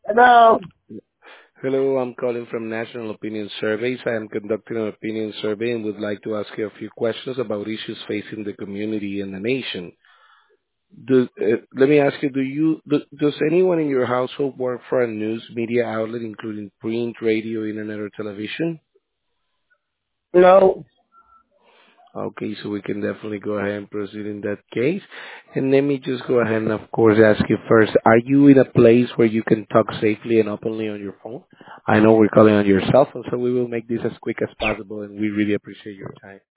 Hello. Hello, I'm calling from National Opinion Surveys. I am conducting an opinion survey and would like to ask you a few questions about issues facing the community and the nation. Let me ask you, does anyone in your household work for a news media outlet, including print, radio, internet, or television? No. Okay, so we can definitely go ahead and proceed in that case. And let me just go ahead and, of course, ask you first, are you in a place where you can talk safely and openly on your phone? I know we're calling on your cell phone, so we will make this as quick as possible, and we really appreciate your time.